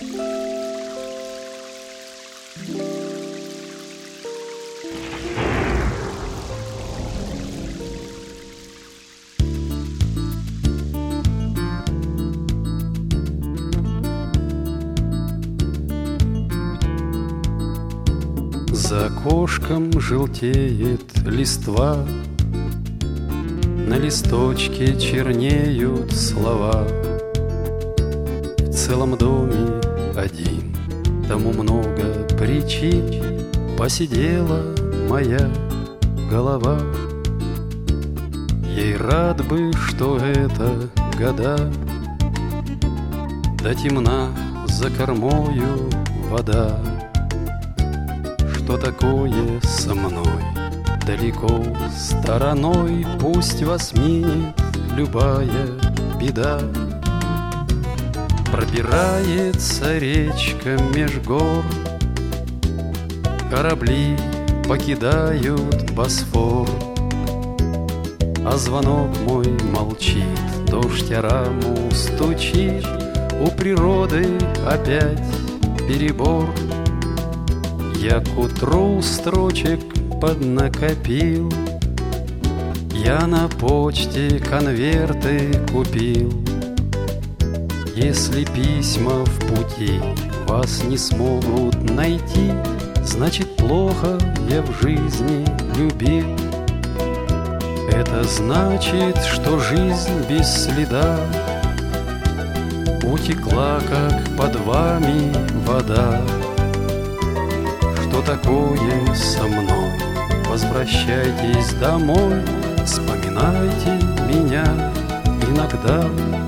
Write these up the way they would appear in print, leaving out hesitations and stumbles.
За окошком желтеет листва, на листочке чернеют слова. В целом доме один, тому много причин. Посидела моя голова. Ей рад бы, что это года, да темна за кормою вода. Что такое со мной далеко стороной, пусть вас минет любая беда. Пробирается речка меж гор, корабли покидают Босфор, а звонок мой молчит, дождь о раму стучит, у природы опять перебор. Я к утру строчек поднакопил, я на почте конверты купил. Если письма в пути вас не смогут найти, значит, плохо я в жизни любил. Это значит, что жизнь без следа утекла, как под вами вода. Что такое со мной? Возвращайтесь домой, вспоминайте меня иногда.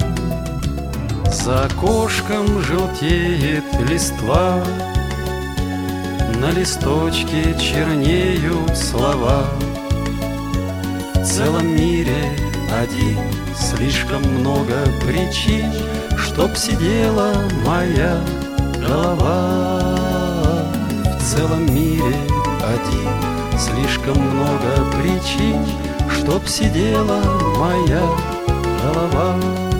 За окошком желтеет листва, на листочке чернеют слова. В целом мире один, слишком много причин, чтоб сидела моя голова. В целом мире один, слишком много причин, чтоб сидела моя голова.